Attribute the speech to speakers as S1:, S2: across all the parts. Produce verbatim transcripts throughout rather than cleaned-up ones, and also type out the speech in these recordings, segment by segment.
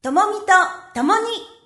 S1: ともみとともに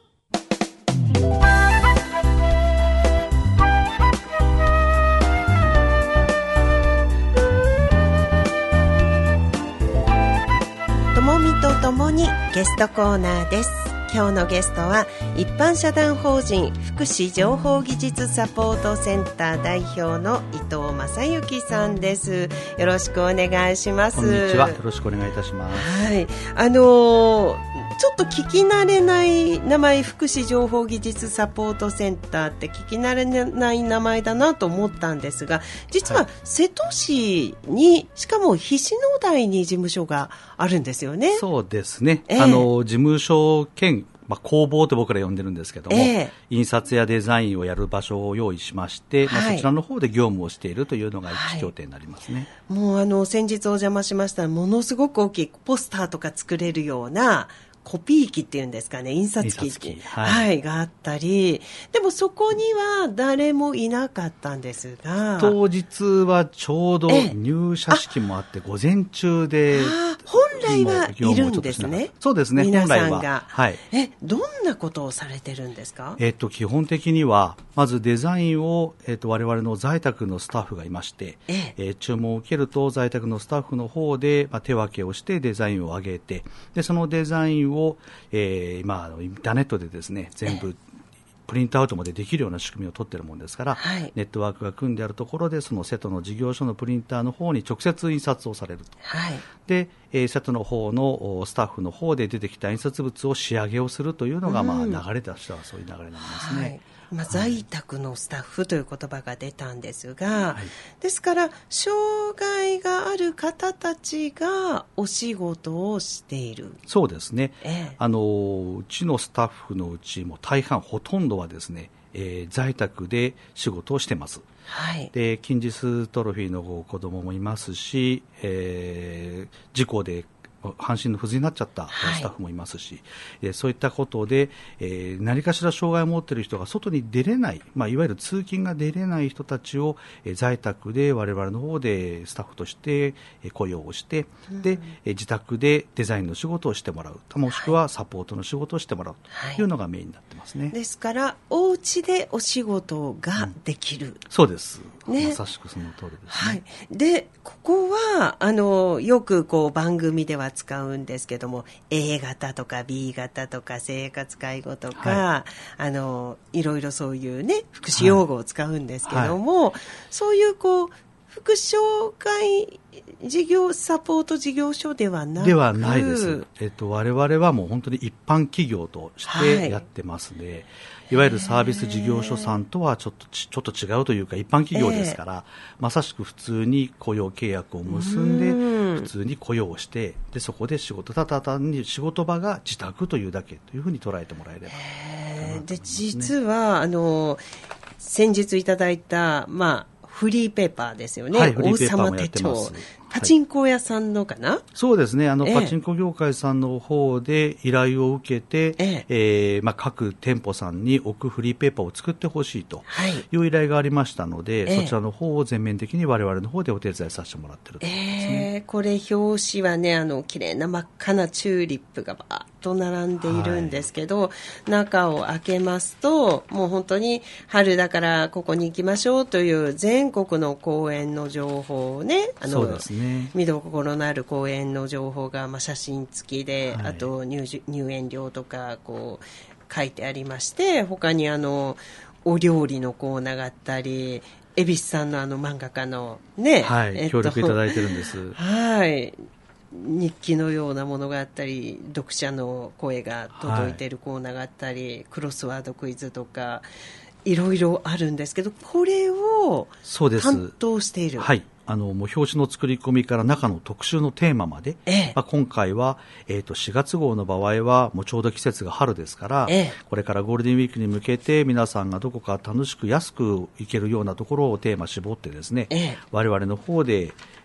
S1: ともみとともにゲストコーナーです。今日のゲストは一般社団法人福祉情報技術サポートセンター代表の伊藤正幸さんです。よろしくお願いします。
S2: こんにちは。よろしくお願いいたします。
S1: はい、あのーちょっと聞き慣れない名前、福祉情報技術サポートセンターって聞き慣れない名前だなと思ったんですが、実は瀬戸市に、しかも菱野台に事務所があるんですよね。
S2: そうですね、
S1: えー、
S2: あの事務所兼、まあ、工房と僕ら呼んでるんですけども、
S1: えー、印
S2: 刷やデザインをやる場所を用意しまして、はい、まあ、そちらの方で業務をしているというのが一拠点になりますね。
S1: はい、もうあの先日お邪魔しましたら、ものすごく大きいポスターとか作れるようなコピー機っていうんですかね、印刷機、
S2: 印刷機、
S1: はいはい、があったり、でもそこには誰もいなかったんですが、
S2: 当日はちょうど入社式もあって午前中で、
S1: 本来はいるんですね。
S2: そうですね、
S1: 皆さんが、
S2: 本来は、はい、
S1: えどんなことをされてるんですか？
S2: えっと、基本的にはまずデザインを、えっと、我々の在宅のスタッフがいまして、ええー、注文を受けると在宅のスタッフの方で、まあ、手分けをしてデザインを上げて、でそのデザインををえー、今インターネットでですね全部プリントアウトまでできるような仕組みを取っているものですから、はい、ネットワークが組んであるところでその瀬戸の事業所のプリンターの方に直接印刷をされると、はい、で、えー、瀬戸の方のスタッフの方で出てきた印刷物を仕上げをするというのが、うん、まあ、流れとしてはそういう流れになりますね。はい、
S1: まあ、在宅のスタッフという言葉が出たんですが、はい、ですから障害がある方たちがお仕事をしている。
S2: そうですね、
S1: ええ、
S2: あのうちのスタッフのうちも大半ほとんどはですね、えー、在宅で仕事をしてます。はい、で筋ジストロフィーの子供もいますし、えー、事故で半身の不随になっちゃったスタッフもいますし、はい、そういったことで、えー、何かしら障害を持っている人が外に出れない、まあ、いわゆる通勤が出れない人たちを、えー、在宅で我々の方でスタッフとして雇用をして、うん、で自宅でデザインの仕事をしてもらう、もしくはサポートの仕事をしてもらうというのがメインになってますね。はい、
S1: ですからお家でお仕事ができる、うん、
S2: そうです、
S1: ね、
S2: まさしくその通りですね。
S1: はい、でここはあのよくこう番組では使うんですけども A 型とか B 型とか生活介護とか、はい、あのいろいろそういうね福祉用語を使うんですけども、はいはい、そういうこう福祉障害事業サポート事業所ではなく
S2: ではないです、えっと、我々はもう本当に一般企業としてやってますね。はい、いわゆるサービス事業所さんとはちょっとちょっと違うというか一般企業ですから、まさしく普通に雇用契約を結んで普通に雇用をしてでそこで仕事ただ単に仕事場が自宅というだけというふうに捉えてもらえれば、
S1: ね、で実はあの先日いただいた、まあ、フリーペーパーですよね、はい、王様手帳、パチンコ屋さんのかな、はい、
S2: そうですね、あの、ええ、パチンコ業界さんの方で依頼を受けて、えええーまあ、各店舗さんに置くフリーペーパーを作ってほしいという依頼がありましたので、はい、そちらの方を全面的に我々の方でお手伝いさせてもらっているということですね。
S1: えー、これ表紙はね、あの綺麗な真っ赤なチューリップがバーッと並んでいるんですけど、はい、中を開けますともう本当に春だからここに行きましょうという全国の公園の情報をね、あの
S2: そうですね、
S1: 見どころのある公園の情報が、まあ、写真付きで、はい、あと 入, 入園料とかこう書いてありまして、他にあのお料理のコーナーがあったり、恵比寿さんのあの漫画家のね、
S2: はい、えっと、協力いただいてるんです。
S1: はい、日記のようなものがあったり、読者の声が届いているコーナーがあったり、はい、クロスワードクイズとかいろいろあるんですけど、これを担当している。
S2: はい、あのもう表紙の作り込みから中の特集のテーマまで、ええまあ、今回は、えー、としがつ号の場合はもうちょうど季節が春ですから、ええ、これからゴールデンウィークに向けて皆さんがどこか楽しく安く行けるようなところをテーマ絞ってですね、ええ、我々の方で、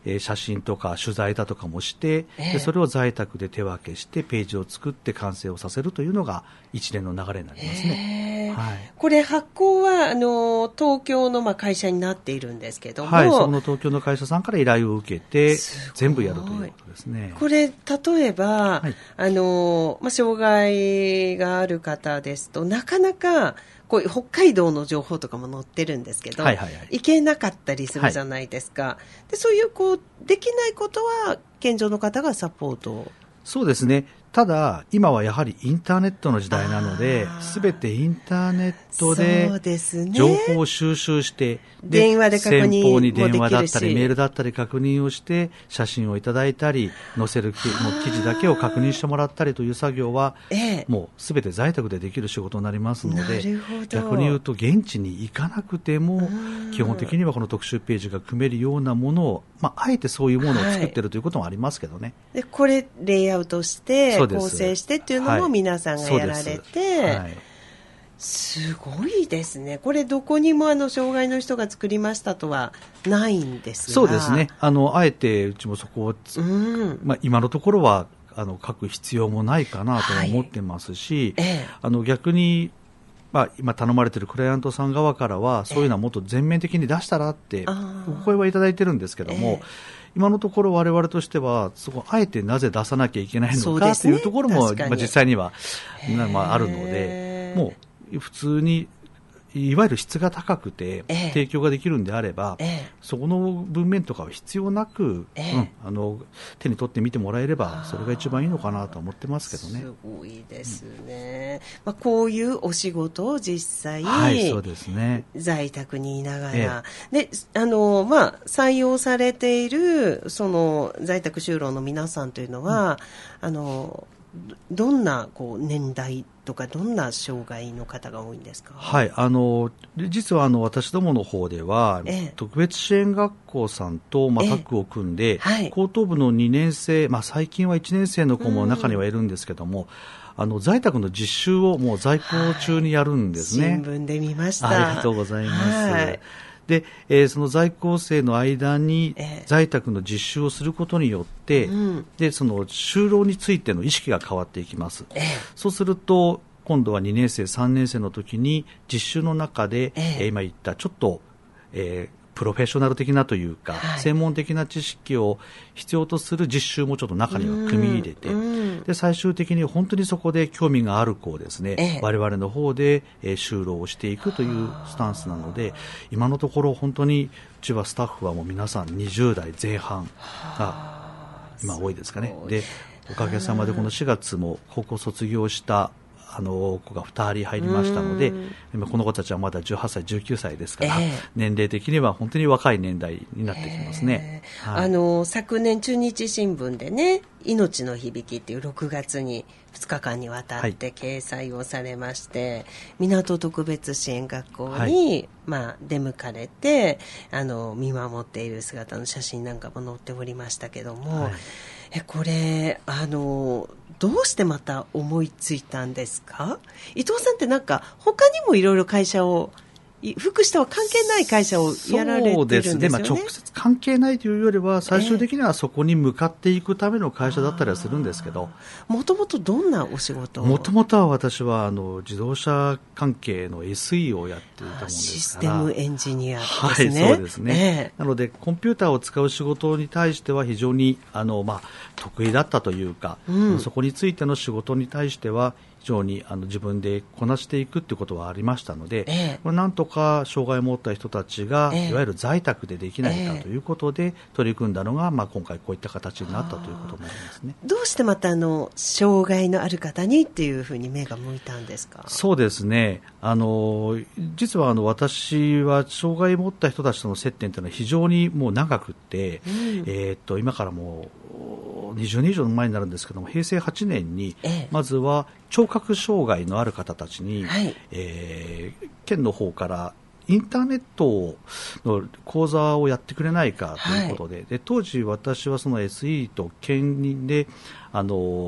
S2: えー、写真とか取材だとかもして、えー、でそれを在宅で手分けしてページを作って完成をさせるというのが一連の流れになりますね。
S1: えーはい、これ発行はあの東京のまあ会社になっているんですけども、
S2: はい、その東京の会社さんから依頼を受けて全部やるということですね。
S1: これ例えば、はい、あのまあ、障害がある方ですとなかなかこう北海道の情報とかも載ってるんですけど、はいはいはい、行けなかったりするじゃないですか、はい、でそういうこうできないことは健常の方がサポートを。
S2: そうですね。ただ今はやはりインターネットの時代なので、すべてインターネットで情報を収集して、
S1: で電話で確認もできるし、
S2: 先方に電話だったりメールだったり確認をして写真をいただいたり載せる記事だけを確認してもらったりという作業は、ええ、もうすべて在宅でできる仕事になりますので、逆に言うと現地に行かなくても基本的にはこの特集ページが組めるようなものを、まあ、あえてそういうものを作っているということもありますけどね。
S1: はい、でこれレイアウトして構成してっていうのも皆さんがやられて、はいはい、すごいですね。これどこにもあの障害の人が作りましたとはないんですが。
S2: そうですね。あのあえてうちもそこを、うんまあ、今のところはあの書く必要もないかなと思ってますし、はいええ、あの逆にまあ、今頼まれているクライアントさん側からはそういうのはもっと全面的に出したらってお声はいただいてるんですけども、えー、今のところ我々としてはそこあえてなぜ出さなきゃいけないのかというところも、まあ、実際には、まあ、あるので、もう普通にいわゆる質が高くて提供ができるんであれば、ええ、そこの文面とかは必要なく、ええうん、あの手に取ってみてもらえればそれが一番いいのかなと思ってますけどね。
S1: すごいですね、うんまあ、こういうお仕事を実際、
S2: はい、そうですね、
S1: 在宅にいながら、ええ、であの、まあ、採用されているその在宅就労の皆さんというのは、うん、あのどんなこう年代とかどんな障害の方が多いんですか。
S2: はい、あの実はあの私どもの方では、ええ、特別支援学校さんと、まあ、タッグを組んで、えはい、高等部のにねん生、まあ、最近はいちねん生の子も中にはいるんですけども、あの在宅の実習をもう在校中にやるんですね、
S1: はい、新聞で見ました。
S2: ありがとうございます、はいでえー、その在校生の間に在宅の実習をすることによって、えーうん、でその就労についての意識が変わっていきます、えー、そうすると今度はにねん生さんねん生の時に実習の中で、えー、今言ったちょっと、えープロフェッショナル的なというか、はい、専門的な知識を必要とする実習もちょっと中には組み入れて、で最終的に本当にそこで興味がある子をですね、ええ、我々の方で、えー、就労をしていくというスタンスなので、今のところ本当にうちはスタッフはもう皆さんにじゅう代前半が今多いですかね。でおかげさまでこのしがつも高校卒業したあの子がふたり入りましたので、今この子たちはまだじゅうはっさいじゅうきゅうさいですから、えー、年齢的には本当に若い年代になってきますね、
S1: えーはい、あの昨年中日新聞でね、命の響きっていうろくがつにふつかかんにわたって掲載をされまして、はい、港特別支援学校に、はいまあ、出向かれてあの見守っている姿の写真なんかも載っておりましたけども、はい、えこれあのどうしてまた思いついたんですか。伊藤さんってなんか他にもいろいろ会社を福祉とは関係ない会社をやられてるんですよね。そうですね、まあ、
S2: 直接関係ないというよりは最終的にはそこに向かっていくための会社だったりはするんですけど、
S1: もともとどんなお仕事を。
S2: もともとは私はあの自動車関係の エスイー をやっていたものですから。
S1: システムエンジニアですね。
S2: はい、そうですね、えー、なのでコンピューターを使う仕事に対しては非常にあの、まあ、得意だったというか、うん、そこについての仕事に対しては非常にあの自分でこなしていくということはありましたので、ええ、なんとか障害を持った人たちが、ええ、いわゆる在宅でできないかということで取り組んだのが、まあ、今回こういった形になったということになりますね。
S1: どうしてまたあの障害のある方にっていうふうに目が向いたんですか。
S2: そうですね、あの実はあの私は障害を持った人たちとの接点というのは非常にもう長くて、うんえー、っと今からもうにじゅうねん以上前になるんですけども、へいせいはちねんにまずは聴覚障害のある方たちに、はいえー、県の方からインターネットの講座をやってくれないかということで、はい、で当時私はその エスイー と県であの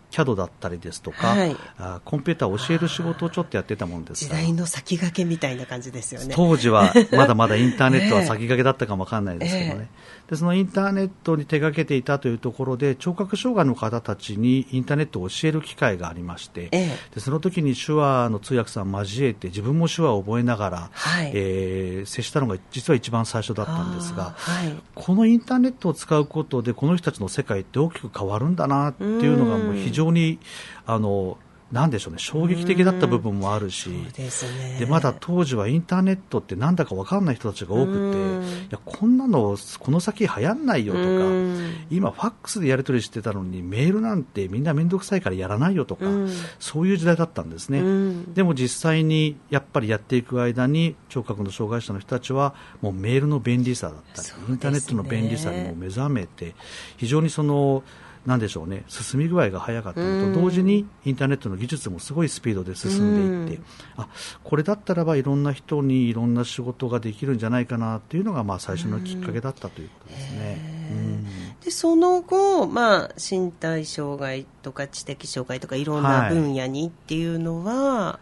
S2: キャド だったりですとか、はい、あコンピューターを教える仕事をちょっとやってたもんですが、
S1: 時代の先駆けみたいな感じですよね。
S2: 当時はまだまだインターネットは先駆けだったかもわかんないですけどね、えー、でそのインターネットに手掛けていたというところで聴覚障害の方たちにインターネットを教える機会がありまして、えー、でその時に手話の通訳さん交えて自分も手話を覚えながら、はい、えー、接したのが実は一番最初だったんですが、はい、このインターネットを使うことでこの人たちの世界って大きく変わるんだなっていうのがもう非常にあのなんでしょうね、衝撃的だった部分もあるし、
S1: そうですね、
S2: でまだ当時はインターネットってなんだか分かんない人たちが多くて、いやこんなのこの先流行んないよとか、今ファックスでやり取りしてたのにメールなんてみんな面倒くさいからやらないよとか、そういう時代だったんですね。でも実際にやっぱりやっていく間に聴覚の障害者の人たちはもうメールの便利さだったり、インターネットの便利さにも目覚めて、非常にそのなんでしょうね、進み具合が早かったのと同時にインターネットの技術もすごいスピードで進んでいって、あこれだったらばいろんな人にいろんな仕事ができるんじゃないかなというのがまあ最初のきっかけだったということですね。
S1: うんでその後、まあ、身体障害とか知的障害とかいろんな分野にっていうのは、はい、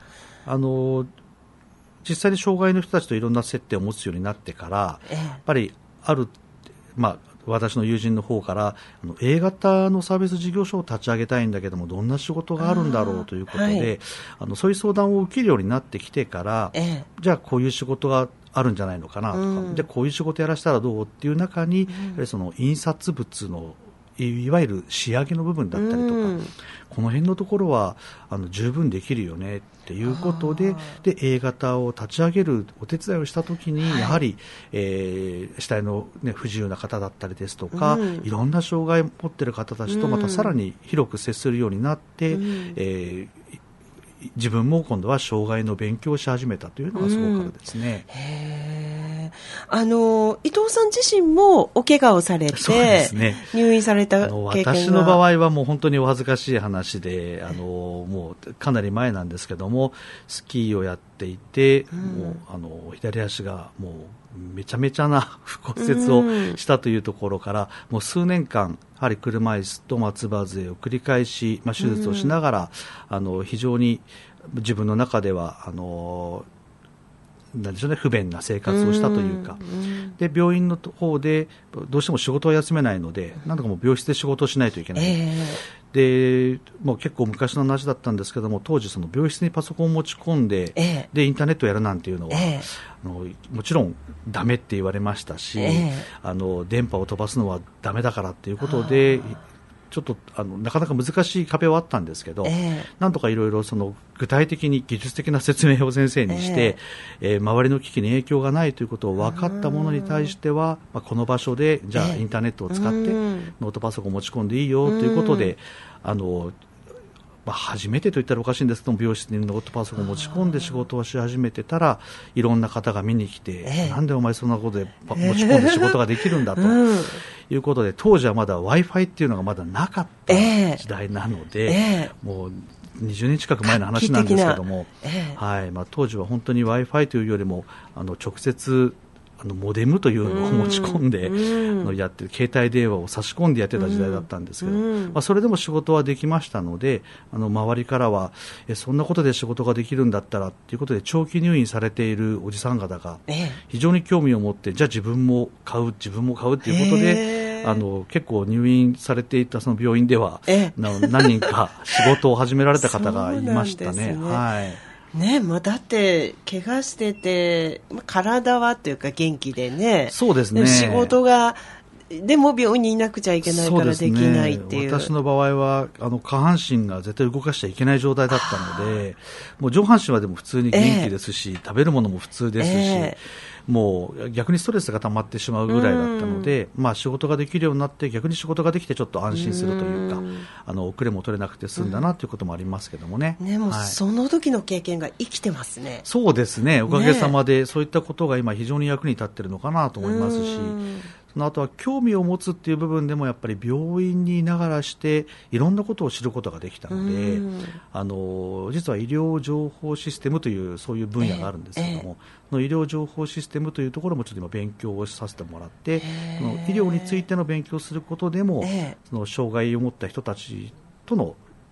S1: あの
S2: 実際に障害の人たちといろんな接点を持つようになってから、ええ、やっぱりある、まあ私の友人の方からあの A 型のサービス事業所を立ち上げたいんだけどもどんな仕事があるんだろうということで、あ、はい、あのそういう相談を受けるようになってきてから、ええ、じゃあこういう仕事があるんじゃないのかなとか、うん、でこういう仕事やらせたらどうっていう中に、うん、その印刷物のいわゆる仕上げの部分だったりとか、うん、この辺のところはあの十分できるよねっていうことで、で A 型を立ち上げるお手伝いをしたときに、はい、やはり、えー、死体の、ね、不自由な方だったりですとか、うん、いろんな障害を持っている方たちとまたさらに広く接するようになって、うん、えー自分も今度は障害の勉強をし始めたというのがそこからですね、
S1: うん、へあの伊藤さん自身もお怪我をされて、そうですね、入院された経験が、
S2: 私の場合はもう本当にお恥ずかしい話で、あのもうかなり前なんですけどもスキーをやっていて、うん、もうあの左足がもうめちゃめちゃな骨折をしたというところから、うん、もう数年間やはり車椅子と松葉杖を繰り返し、まあ、手術をしながら、うん、あの非常に自分の中ではあのなんでしょうね、不便な生活をしたというか、うん、で病院の方でどうしても仕事を休めないので、なんとかもう病室で仕事をしないといけない、えー、でもう結構昔の話だったんですけども、当時その病室にパソコンを持ち込んで、えー、でインターネットをやるなんていうのは、えー、あのもちろんダメって言われましたし、えー、あの電波を飛ばすのはダメだからっていうことでちょっとあのなかなか難しい壁はあったんですけど、えー、なんとかいろいろその具体的に技術的な説明を先生にして、えーえー、周りの機器に影響がないということを分かったものに対しては、まあ、この場所でじゃあインターネットを使ってノートパソコンを持ち込んでいいよということで、あのまあ、初めてと言ったらおかしいんですけども、病室にノートパソコンを持ち込んで仕事をし始めてたらいろんな方が見に来て、えー、なんでお前そんなことで持ち込んで仕事ができるんだということで、当時はまだ Wi-Fi っていうのがまだなかった時代なので、えー、もうにじゅうねん近く前の話なんですけども、えーはいまあ、当時は本当に Wi-Fi というよりもあの直接あのモデムというのを持ち込んで、うん、のやって携帯電話を差し込んでやってた時代だったんですけど、うんまあ、それでも仕事はできましたので、あの周りからはえそんなことで仕事ができるんだったらということで長期入院されているおじさん方が非常に興味を持って、じゃあ自分も買う自分も買うということで、あの結構入院されていたその病院では何人か仕事を始められた方がいましたね。はい
S1: ねまあ、だって怪我してて体はというか元気でね、
S2: そうですね、
S1: 仕事がでも病院にいなくちゃいけないからできないっていう、
S2: 私の場合はあの下半身が絶対動かしちゃいけない状態だったので、もう上半身はでも普通に元気ですし、えー、食べるものも普通ですし、えー、もう逆にストレスが溜まってしまうぐらいだったので、まあ、仕事ができるようになって逆に仕事ができてちょっと安心するというか、あの遅れも取れなくて済んだなということもありますけどもね、
S1: ねもうその時の経験が生きてますね。
S2: そうですね、おかげさまでそういったことが今非常に役に立っているのかなと思いますし、その後は興味を持つっていう部分でもやっぱり病院にいながらしていろんなことを知ることができたので、あの実は医療情報システムというそういう分野があるんですけども、えーえー、の医療情報システムというところもちょっと今勉強をさせてもらって、えー、その医療についての勉強をすることでも、えー、その障害を持った人たちとの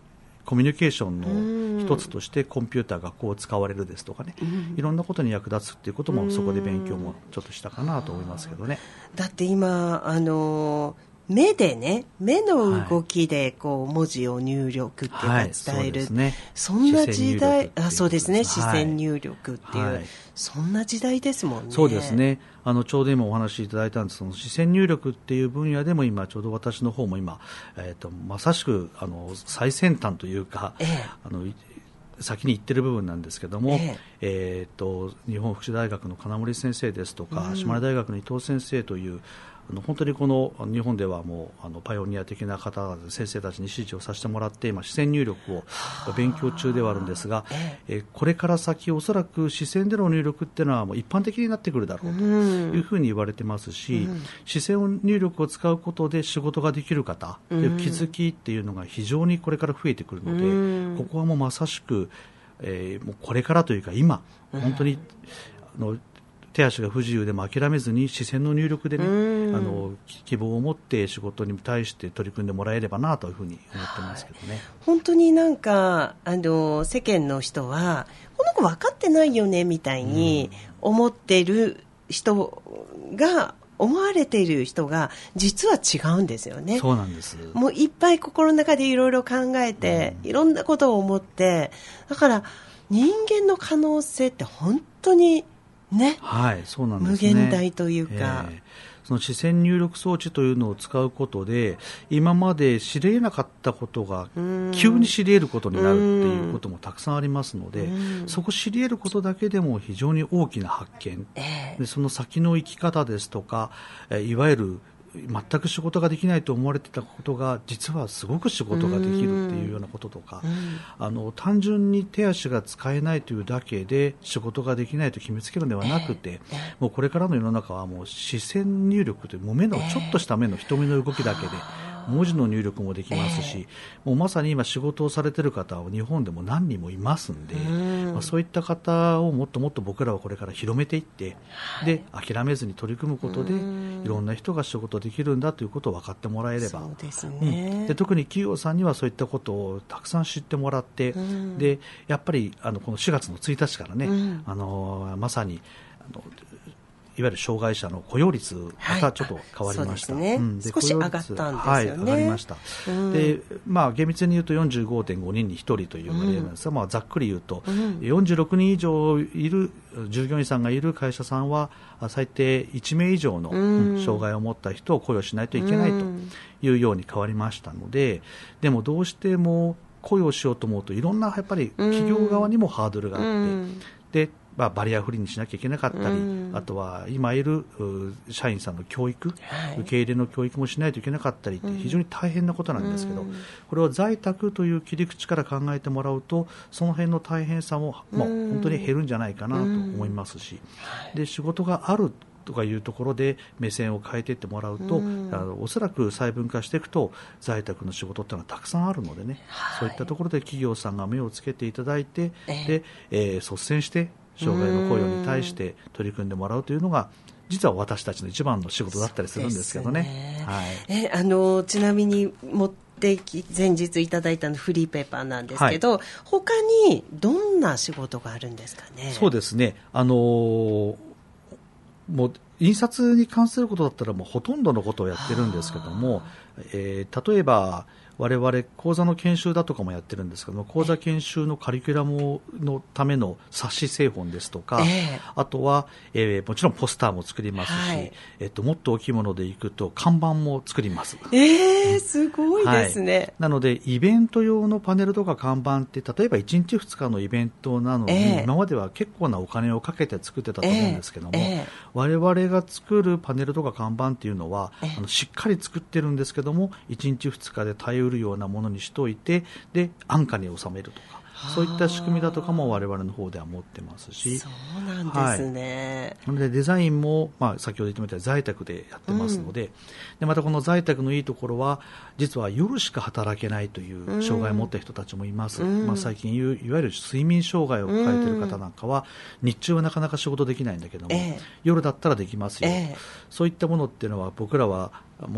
S2: コミュニケーションの一つとしてコンピューターがこう使われるですとかね、うん、いろんなことに役立つっていうこともそこで勉強もちょっとしたかなと思いますけどね。
S1: だって今あの目でね、目の動きでこう文字を入力っていうか伝える、はい、そうですね、そんな時代、あ、そうですね、視線入力っていう、はい、そんな時代ですもんね。
S2: そうですね。あのちょうど今お話しいただいたんですけど、視線入力っていう分野でも今ちょうど私の方も今、えー、とまさしくあの最先端というか、ええ、あの先に行ってる部分なんですけども、えええー、と日本福祉大学の金森先生ですとか、うん、島根大学の伊藤先生というあの本当にこの日本ではもうあのパイオニア的な方々先生たちに指示をさせてもらって今視線入力を勉強中ではあるんですが、えー、これから先おそらく視線での入力っていうのはもう一般的になってくるだろうというふうに言われてますし、うん、視線入力を使うことで仕事ができる方という気づきっていうのが非常にこれから増えてくるので、うん、ここはもうまさしく、えー、もうこれからというか今本当にあの手足が不自由でも諦めずに視線の入力でね、あの希望を持って仕事に対して取り組んでもらえればなというふうに思ってますけどね、はい、
S1: 本当になんかあの世間の人はこの子分かってないよねみたいに思ってる人が思われている人が実は違うんですよね。
S2: そうなんです。
S1: もういっぱい心の中でいろいろ考えて、うん、いろんなことを思って、だから人間の可能性って本当にね、
S2: はい、そうなんですね。
S1: 無限大というか、えー、
S2: その視線入力装置というのを使うことで今まで知り得なかったことが急に知り得ることになるっていうこともたくさんありますので、そこ知り得ることだけでも非常に大きな発見、えー、でその先の生き方ですとか、いわゆる全く仕事ができないと思われていたことが実はすごく仕事ができるっていうようなこととか、あの単純に手足が使えないというだけで仕事ができないと決めつけるのではなくて、もうこれからの世の中はもう視線入力というもう目のちょっとした目の瞳の動きだけで文字の入力もできますし、もうまさに今仕事をされている方は日本でも何人もいますんで、まあ、そういった方をもっともっと僕らはこれから広めていって、で諦めずに取り組むことでいろんな人が仕事できるんだということを分かってもらえれば、
S1: そうですね、
S2: うん、で特に企業さんにはそういったことをたくさん知ってもらって、でやっぱりあのこのしがつのついたちからね、あのまさにあのいわゆる障害者の雇用率またちょっと変わりました、
S1: はい、ね、うん、で少し上がったんですよね。
S2: はい、上がりました、うん、でまあ、厳密に言うと よんじゅうごてんごにんにひとりという割合なんですが、うん、まあ、ざっくり言うと、うん、よんじゅうろくにん以上いる従業員さんがいる会社さんは最低いちめい以上の、うん、障害を持った人を雇用しないといけないというように変わりましたので、でもどうしても雇用しようと思うといろんなやっぱり企業側にもハードルがあって、うん、でまあ、バリアフリーにしなきゃいけなかったり、うん、あとは今いる社員さんの教育、はい、受け入れの教育もしないといけなかったりって非常に大変なことなんですけど、うん、これを在宅という切り口から考えてもらうとその辺の大変さも、もう本当に減るんじゃないかなと思いますし、うん、で仕事があるとかいうところで目線を変えていってもらうと、うん、あのおそらく細分化していくと在宅の仕事っていうのはたくさんあるのでね、はい、そういったところで企業さんが目をつけていただいて、えーでえー、率先して障害の雇用に対して取り組んでもらうというのが実は私たちの一番の仕事だったりするんですけど ね, ね、はい、
S1: えあのちなみに持ってき前日いただいたのフリーペーパーなんですけど、はい、他にどんな仕事があるんですかね。
S2: そうですね、あのー、もう印刷に関することだったらもうほとんどのことをやってるんですけども、えー、例えば我々講座の研修だとかもやってるんですけども、講座研修のカリキュラムのための冊子製本ですとか、えー、あとは、えー、もちろんポスターも作りますし、はい、えー、ともっと大きいものでいくと看板も作ります。
S1: えー、すごいですね、はい、
S2: なのでイベント用のパネルとか看板って例えばいちにちふつかのイベントなのに、えー、今までは結構なお金をかけて作ってたと思うんですけども、えーえー、我々が作るパネルとか看板っていうのは、えー、あのしっかり作ってるんですけどもいちにちふつかで対応うるようなものにしておいて、で安価に収めるとか、そういった仕組みだとかも我々の方では持ってますし、
S1: そうなんですね、
S2: はい、でデザインも、まあ、先ほど言ってみたように在宅でやってますので、うん、でまたこの在宅のいいところは実は夜しか働けないという障害を持った人たちもいます、うん、まあ、最近いわゆる睡眠障害を抱えている方なんかは、うん、日中はなかなか仕事できないんだけども、えー、夜だったらできますよ、えー、そういったものっていうのは僕らはもう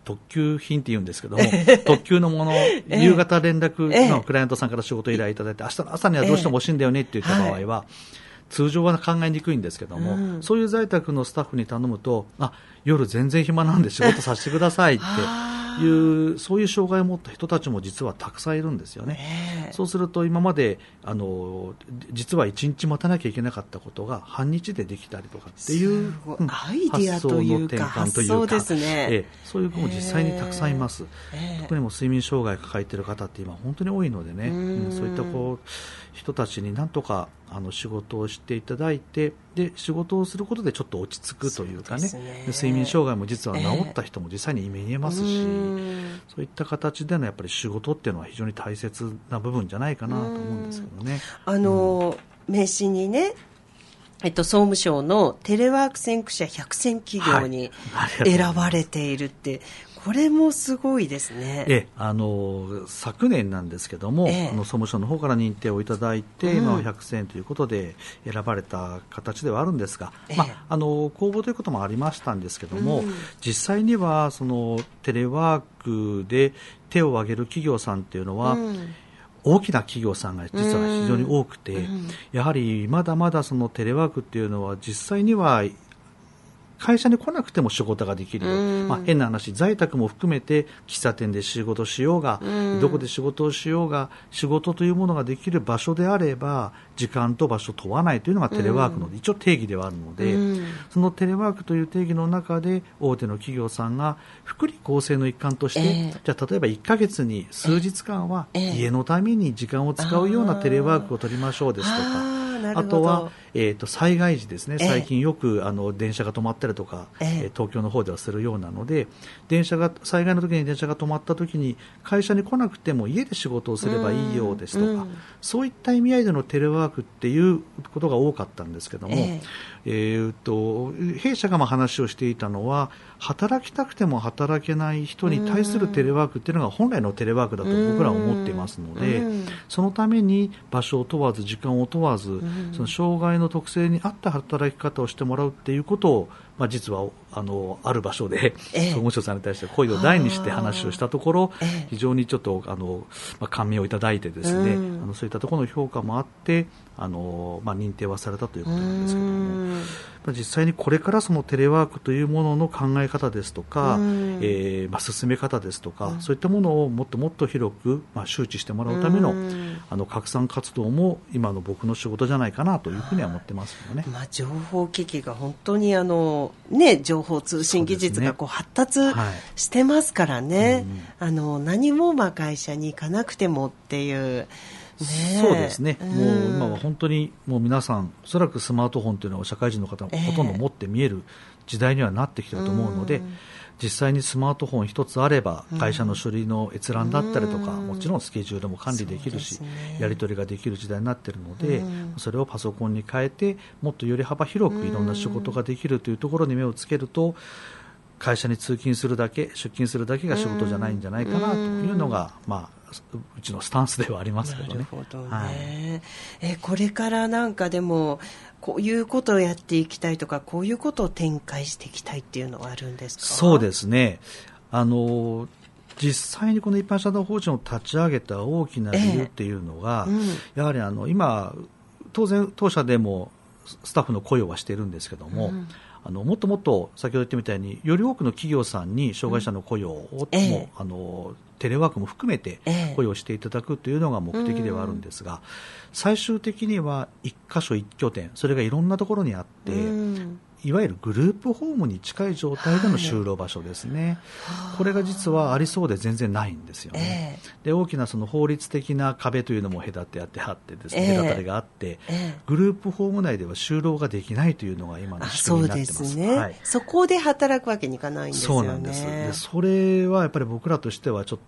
S2: 特急品って言うんですけども特急のものを夕方連絡、えー、クライアントさんから仕事依頼いただいて、明日の朝にはどうしても欲しいんだよねって言った場合は、えーはい、通常は考えにくいんですけども、うん、そういう在宅のスタッフに頼むと、あ、夜全然暇なんで仕事させてくださいっていうそういう障害を持った人たちも実はたくさんいるんですよね、えー、そうすると今まであの実はいちにち待たなきゃいけなかったことが半日でできたりとかっていう、
S1: うん、アイディアというか発想ですね、
S2: えー、そういう子も実際にたくさんいます、えー、特にも睡眠障害を抱えている方って今本当に多いのでね、うん、そういったこう人たちになんとかあの仕事をしていただいて、で仕事をすることでちょっと落ち着くというか ね, ね睡眠障害も実は治った人も実際に見えますし、えー、そういった形でのやっぱり仕事っていうのは非常に大切な部分じゃないかなと思うんですけどね。
S1: あの、うん、名刺にね、えっと、総務省のテレワーク先駆者ひゃく選企業に選ばれているって、はい、これもすごいですね。
S2: えあの昨年なんですけども、ええ、あの総務省の方から認定をいただいて、うん、今ひゃく選ということで選ばれた形ではあるんですが、ええまあ、あの公募ということもありましたんですけども、うん、実際にはそのテレワークで手を挙げる企業さんっていうのは、うん大きな企業さんが実は非常に多くて、うん、やはりまだまだそのテレワークっていうのは実際には会社に来なくても仕事ができるよ、うんまあ、変な話在宅も含めて喫茶店で仕事しようが、うん、どこで仕事をしようが仕事というものができる場所であれば時間と場所を問わないというのがテレワークの一応定義ではあるので、うん、そのテレワークという定義の中で大手の企業さんが福利厚生の一環として、えー、じゃあ例えばいっかげつに数日間は家のために時間を使うようなテレワークを取りましょうですとか、あとは、えー、と災害時ですね、最近よくあの電車が止まったりとか、えー、東京の方ではするようなので、電車が災害の時に電車が止まった時に会社に来なくても家で仕事をすればいいようですとか、うんうん、そういった意味合いでのテレワークっていうことが多かったんですけども、えーえー、と弊社がまあ話をしていたのは働きたくても働けない人に対するテレワークっていうのが本来のテレワークだと僕らは思っていますので、そのために場所を問わず時間を問わずその障害の特性に合った働き方をしてもらうっていうことを、まあ、実はあのある場所で、ええ、総務省さんに対して声を大にして話をしたところ、ええ、非常にちょっとあの、まあ、感銘をいただいてですね、うん、あのそういったところの評価もあってあの、まあ、認定はされたということなんですけども、まあ、実際にこれからそのテレワークというものの考え方ですとか、えーまあ、進め方ですとか、うん、そういったものをもっともっと広く、まあ、周知してもらうための、あの拡散活動も今の僕の仕事じゃないかなというふうには思ってますよね。
S1: まあ、情報機器が本当にあの、ね、情報通信技術がこう発達してますからね、はい、あの何もまあ会社に行かなくてもっていうね、
S2: そうですね、うん、もう今は本当にもう皆さんおそらくスマートフォンというのは社会人の方もほとんど持って見える時代にはなってきていると思うので、うん、実際にスマートフォン一つあれば会社の書類の閲覧だったりとか、うん、もちろんスケジュールも管理できるし、ね、やり取りができる時代になっているので、うん、それをパソコンに変えてもっとより幅広くいろんな仕事ができるというところに目をつけると、会社に通勤するだけ出勤するだけが仕事じゃないんじゃないかなというのが、まあ、うちのスタンスではありますけどね。
S1: なるほどね、はい、えこれからなんかでもこういうことをやっていきたいとかこういうことを展開していきたいっていうのはあるんですか？
S2: そうですね、あの実際にこの一般社団法人を立ち上げた大きな理由っていうのが、ええうん、やはりあの今当然当社でもスタッフの雇用はしているんですけども、うんあのもっともっと先ほど言ったみたいにより多くの企業さんに障害者の雇用を、うんええ、もあのテレワークも含めて雇用していただくというのが目的ではあるんですが、うん、最終的には一箇所一拠点それがいろんなところにあって、うんいわゆるグループホームに近い状態での就労場所ですね、はい、これが実はありそうで全然ないんですよね、えー、で大きなその法律的な壁というのも隔てあってあってですね、えー、隔たりがあって、えー、グループホーム内では就労ができないというのが今の仕組みになってます。
S1: そうですね、はい、そこで働くわけにいかないんですよね。
S2: そうなんです。でそれはやっぱり僕らとしてはちょっと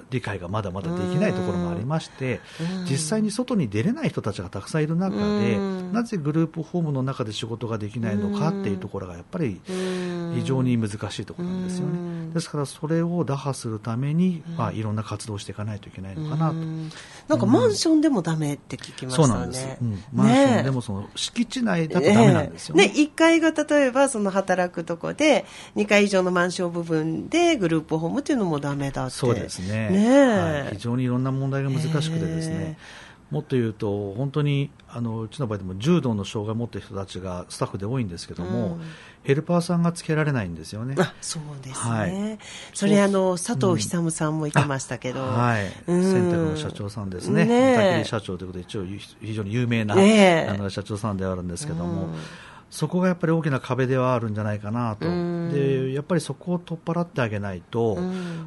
S2: 理解がまだまだできないところもありまして、実際に外に出れない人たちがたくさんいる中で、なぜグループホームの中で仕事ができないのかっていうところがやっぱり非常に難しいところなんですよね。ですからそれを打破するために、まあ、いろんな活動をしていかないといけないのかなと。
S1: なんかマンションでもダメって聞きましたね。
S2: そうなんです、うん、マンションでもその敷地内だとダメなんですよね。
S1: ね、いっかいが例えばその働くとこでにかい以上のマンション部分でグループホームっていうのもダメだって。
S2: そうですね、
S1: ね、
S2: はい、非常にいろんな問題が難しくてですね、もっと言うと本当にあのうちの場合でも重度の障害を持っている人たちがスタッフで多いんですけども、うん、ヘルパーさんがつけられないんですよね。
S1: あ、そうですね、はい、それあの佐藤久さんも言ってましたけど、うん、はい、
S2: うん、センテクの社長さんですね、
S1: ね、
S2: 竹井社長ということで一応非常に有名な、ね、あの社長さんではあるんですけども、うん、そこがやっぱり大きな壁ではあるんじゃないかなと、うん、でやっぱりそこを取っ払ってあげないと、うん、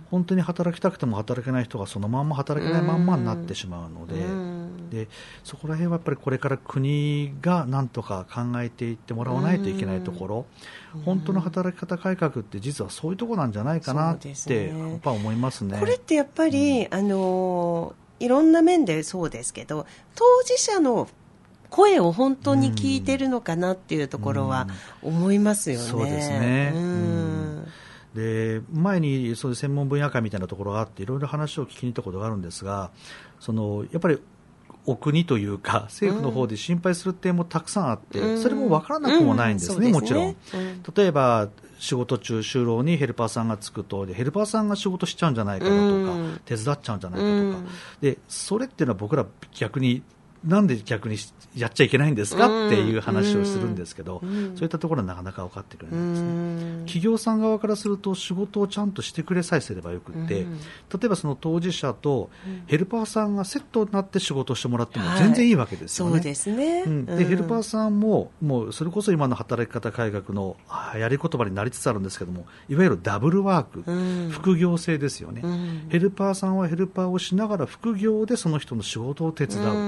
S2: 本当に働きたくても働けない人がそのまんま働けないまんまになってしまうので、うん、でそこら辺はやっぱりこれから国がなんとか考えていってもらわないといけないところ、うん、本当の働き方改革って実はそういうところなんじゃないかなってやっぱ思いますね。
S1: これってやっぱり、うん、あのいろんな面でそうですけど、当事者の声を本当に聞いてるのかなっていうところは思いますよね。
S2: そうですね、うん、で前にそういう専門分野会みたいなところがあっていろいろ話を聞きに行ったことがあるんですが、そのやっぱりお国というか政府の方で心配する点もたくさんあって、うん、それも分からなくもないんですね、うんうん、もちろん、うん、例えば仕事中就労にヘルパーさんがつくとでヘルパーさんが仕事しちゃうんじゃないかなとか、うん、手伝っちゃうんじゃないかとか、うん、でそれっていうのは僕ら逆になんで逆にやっちゃいけないんですかっていう話をするんですけど、うん、そういったところはなかなか分かってくれないですね、うん、企業さん側からすると仕事をちゃんとしてくれさえすればよくって、うん、例えばその当事者とヘルパーさんがセットになって仕事をしてもらっても全然いいわけですよね、
S1: はい、そうですね、
S2: うん、でヘルパーさんも、もうそれこそ今の働き方改革のやり言葉になりつつあるんですけども、いわゆるダブルワーク、うん、副業制ですよね、うん、ヘルパーさんはヘルパーをしながら副業でその人の仕事を手伝う、うん、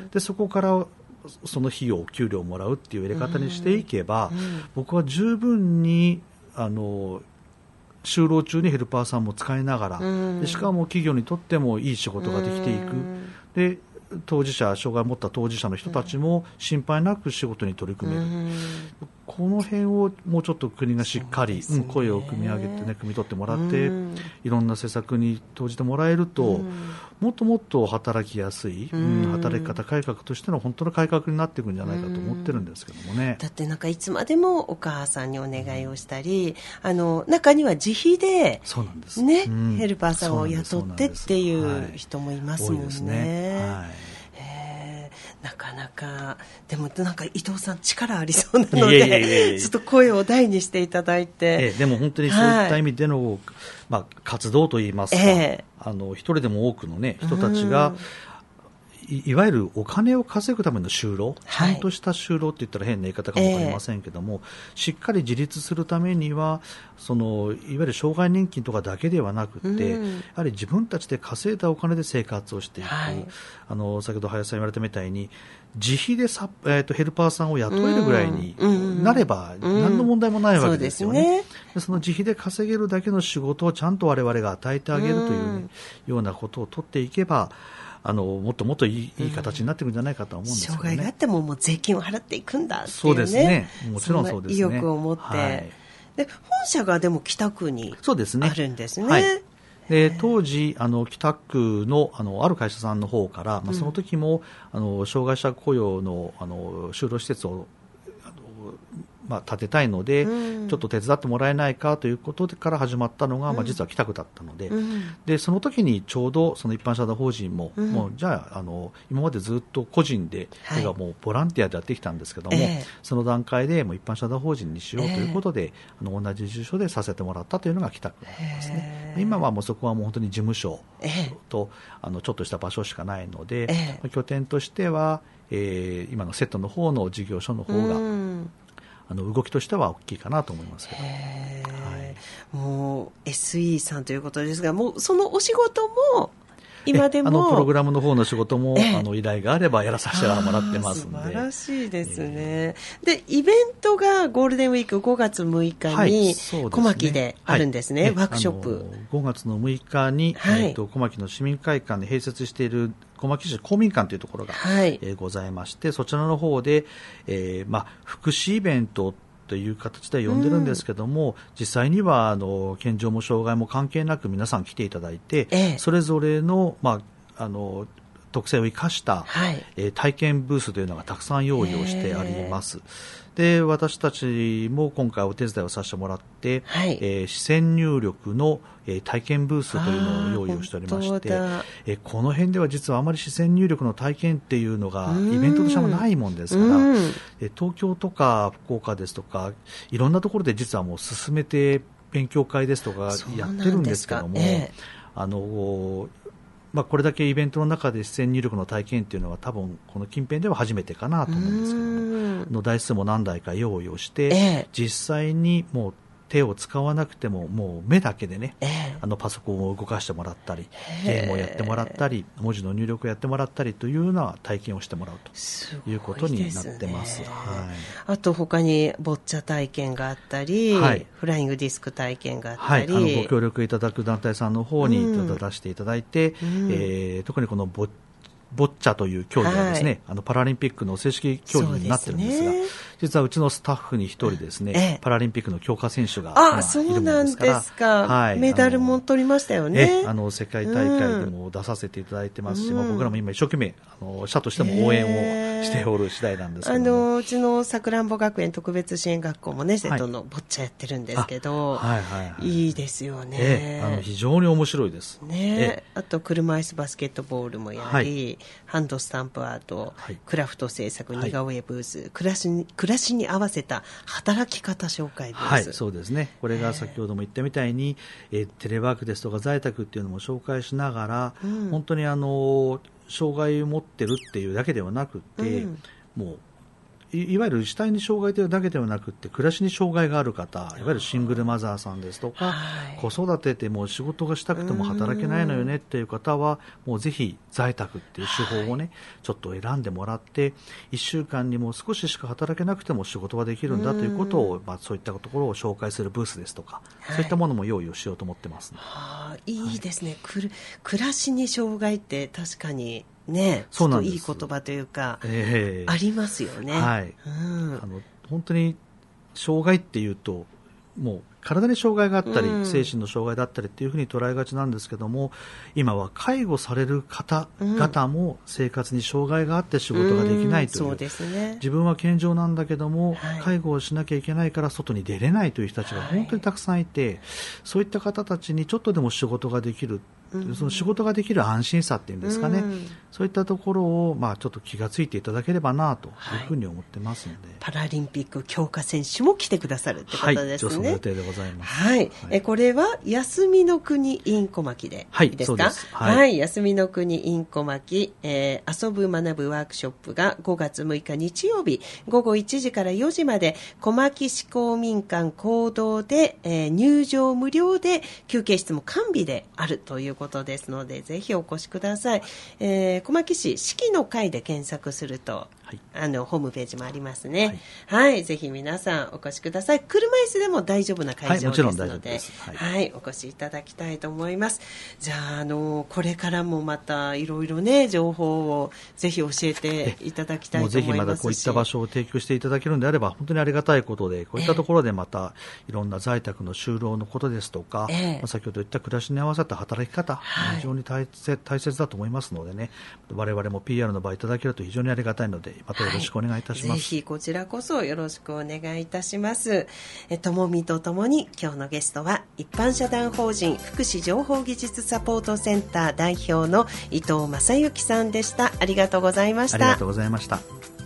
S2: でそこからその費用、給料をもらうっていうやり方にしていけば、うんうん、僕は十分にあの就労中にヘルパーさんも使いながら、うん、でしかも企業にとってもいい仕事ができていく、うん、で当事者、障害を持った当事者の人たちも心配なく仕事に取り組める、うん、この辺をもうちょっと国がしっかり、ね、うん、声を組み上げて、ね、汲み取ってもらって、うん、いろんな施策に投じてもらえると、うん、もっともっと働きやすい、うんうん、働き方改革としての本当の改革になっていくんじゃないかと思ってるんですけどもね。
S1: だってなんかいつまでもお母さんにお願いをしたり、あの中には自費で、
S2: そうなんです、
S1: ね、うん、
S2: ヘ
S1: ルパーさんを雇ってっていう人もいますもんね。多いですね、はい、なかなかでもなんか伊藤さん力ありそうなので、いやいやいやいやちょっと声を大にしていただいて、
S2: ええ、でも本当にそういった意味での、はい、まあ、活動といいますか、ええ、あの一人でも多くの、ね、人たちがい, いわゆるお金を稼ぐための就労、はい、ちゃんとした就労って言ったら変な言い方かもわかりませんけども、えー、しっかり自立するためにはそのいわゆる障害年金とかだけではなくて、うん、やはり自分たちで稼いだお金で生活をしていく、はい、あの先ほど林さん言われたみたいに自費でサ、えー、とヘルパーさんを雇えるぐらいになれば何の問題もないわけですよね、うんうん、そうですね。でその自費で稼げるだけの仕事をちゃんと我々が与えてあげるという、ね、うん、ようなことを取っていけばあのもっともっといい、いい形になっていくんじゃないかと思うんですけどね、
S1: 障害があってももう税金を払っていくんだっていうね、
S2: そうですね、もちろんそうですね、
S1: 意欲を持って、はい、で本社がでも北区にあるんですね。はい、
S2: で当時あの北区 の, あのある会社さんの方から、まあ、その時も、うん、あの障害者雇用 の, あの就労施設をまあ、建てたいので、うん、ちょっと手伝ってもらえないかということから始まったのが、うん、まあ、実は北区だったので、うん、でその時にちょうどその一般社団法人も、うん、もうじゃあ、あの今までずっと個人で、はい、もうボランティアでやってきたんですけども、えー、その段階でもう一般社団法人にしようということで、えー、あの同じ住所でさせてもらったというのが北区ですね。えー、今はもうそこはもう本当に事務所と、えー、あのちょっとした場所しかないので、えー、拠点としては、えー、今のセットの方の事業所の方が、うん、あの動きとしては大きいかなと思いますけど、はい、
S1: もう エスイー さんということですが、もうそのお仕事も今でも
S2: あのプログラムの方の仕事もあの依頼があればやらさせてもらってますんで。
S1: 素晴らしいですね。でイベントがゴールデンウィークごがつむいかに小牧であるんですね、はい、ワークショップ。
S2: ごがつのむいかに、はい、えー、と小牧の市民会館で併設している小牧市公民館というところが、はい、えー、ございまして、そちらの方で、えーまあ、福祉イベントという形で呼んでるんですけども、うん、実際にはあの健常も障害も関係なく皆さん来ていただいて、ええ、それぞれの、まあ、あの特性を生かした、はい、えー、体験ブースというのがたくさん用意をしてあります。で私たちも今回お手伝いをさせてもらって、はい、えー、視線入力の、えー、体験ブースというのを用意をしておりまして、えー、この辺では実はあまり視線入力の体験っていうのがイベントとしてもないもんですから、えー、東京とか福岡ですとかいろんなところで実はもう進めて勉強会ですとかやってるんですけども、えー、あのまあ、これだけイベントの中で視線入力の体験っていうのは多分この近辺では初めてかなと思うんですけども、の台数も何台か用意をして、ええ、実際にもう手を使わなくてももう目だけでね、ええ、あのパソコンを動かしてもらったりゲームをやってもらったり文字の入力をやってもらったりというような体験をしてもらうということになってます。はい、
S1: あと他にボッチャ体験があったり、はい、フライングディスク体験があったり、
S2: はい、あのご協力いただく団体さんの方に出していただいて、うん、えー、特にこのボッボッチャという競技はですね、はい、あのパラリンピックの正式競技になってるんですが、実はうちのスタッフに一人ですね、ええ、パラリンピックの強化選手が
S1: あそうなんですか、はい、メダルも取りましたよね。
S2: あの世界大会でも出させていただいてますし、うん、まあ、僕らも今一生懸命あの社としても応援をしておる次第なんですけども、
S1: あのうちのさくらんぼ学園特別支援学校もね、瀬戸のボッチャやってるんですけど、はいはいはいはい、いいですよね、
S2: ええ、あの非常に面白いです、
S1: ね、あと車椅子バスケットボールもやり、はい、ハンドスタンプアート、はい、クラフト制作、似顔絵ブース、はい、暮らしに、暮らしに合わせた働き方紹介ブース、
S2: はい、そうですね。これが先ほども言ったみたいに、えー、テレワークですとか在宅っていうのも紹介しながら、うん、本当にあの障害を持ってるっていうだけではなくて、うん、もうい, いわゆる死体に障害というだけではなくて暮らしに障害がある方、いわゆるシングルマザーさんですとか、はい、子育てでも仕事がしたくても働けないのよねっていう方はもうぜひ在宅っていう手法をね、はい、ちょっと選んでもらっていっしゅうかんにも少ししか働けなくても仕事ができるんだということを、まあ、そういったところを紹介するブースですとか、はい、そういったものも用意をしようと思ってます、ね。
S1: はあ、いいですね、はい、くる暮らしに障害って確かにね、ちょっといい言葉というか、えー、ありますよね。はい、うん、
S2: あの本当に障害っていうともう体に障害があったり、うん、精神の障害だったりっていうふうに捉えがちなんですけども、今は介護される方々も生活に障害があって仕事ができないという、うん、そうですね、自分は健常なんだけども、はい、介護をしなきゃいけないから外に出れないという人たちが本当にたくさんいて、はい、そういった方たちにちょっとでも仕事ができる、その仕事ができる安心さっていうんですかね、うん、そういったところを、まあ、ちょっと気がついていただければなというふうに思ってますので、はい、
S1: パラリンピック強化選手も来てくださるってことですね。
S2: はい、その予定でございます。
S1: はい、はい、えこれは休みの国 in 小牧でいいですか。はい、そうです。はい、はい、休みの国 in 小牧、えー、遊ぶ学ぶワークショップがごがつむいか日曜日ごごいちじからよじまで小牧市公民館講堂で、えー、入場無料で休憩室も完備であるということですので、ぜひお越しください。えー、小牧市四季の会で検索すると、はい、あのホームページもありますね。はい、はい、ぜひ皆さんお越しください。車椅子でも大丈夫な会場ですので、はい、もちろん大丈夫です。はい、はい、お越しいただきたいと思います。じゃあ、あのこれからもまたいろいろね情報をぜひ教えていただきたいと思いますし、
S2: もうぜひまだこういった場所を提供していただけるのであれば本当にありがたいことで、こういったところでまたいろんな在宅の就労のことですとか、えーまあ、先ほど言った暮らしに合わせた働き方、はい、非常に大切、大切だと思いますのでね、我々も ピーアール の場いただけると非常にありがたいので、またよろしくお願いいたします。はい、ぜ
S1: ひこちらこそよろしくお願いいたします。えともみとともに今日のゲストは一般社団法人福祉情報技術サポートセンター代表の伊藤正幸さんでした。ありがとうございました。
S2: ありがとうございました。